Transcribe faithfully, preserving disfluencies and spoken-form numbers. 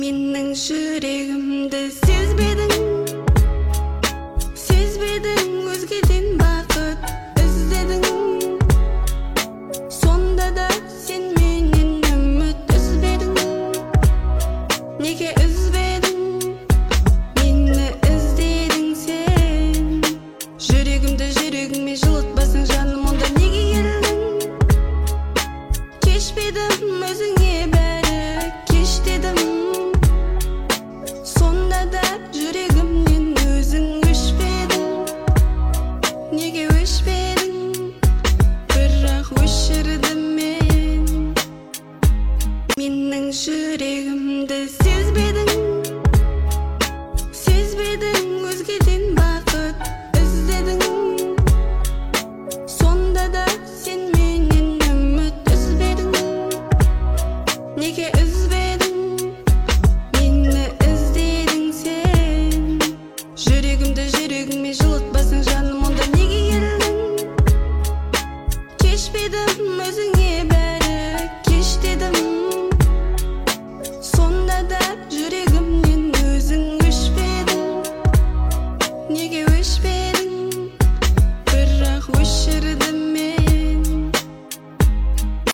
Менің жүрегімді сезбедің, сезбедің, өзгеден бақыт іздедің. Сонда да сен менен үміт үзбедің. Неге үзбедің? Мені іздедің сен. Жүрегімді жүрегіңмен жылытпасың жаным, онда неге келдің? Кешпедім өзіңе бәрі кеш дедім. Сонда да жүрегімнен өзің өшпедің. Неге өшпедің? Бірақ өшірдім мен. Менің жүрегімді сезбедің, сезбедің, өзгеден бақыт іздедің. Сонда да сен менен үміт үзбедің. Неге үзбедің? Мені іздедің сен. Жүрегімді жүрегіңмен жылытпасың жаным, онда неге келдің? Кешпедім өзіңе бәрі кеш дедім. Сонда да жүрегімнен өзің өшпедің. Неге өшпедің?